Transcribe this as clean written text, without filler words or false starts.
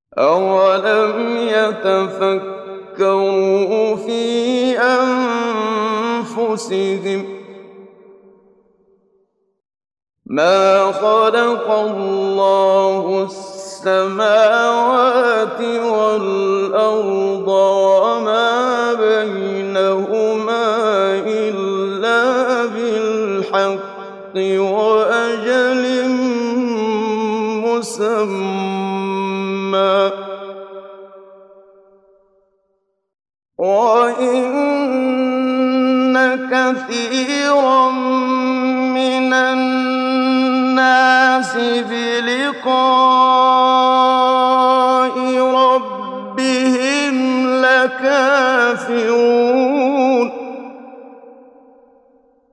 أَوَلَمْ يَتَفَكَّرُوا فِي أَنفُسِهِم مَّا خَلَقَ اللَّهُ السَّمَاوَاتِ وَالْأَرْضَ وَمَا بَيْنَهُمَا إِلَّا بِالْحَقِّ وَأَجَلٍ مُّسَمًّى ۗ وَإِنَّ كَثِيرًا مِّنَ النَّاسِ بِلِقَاءِ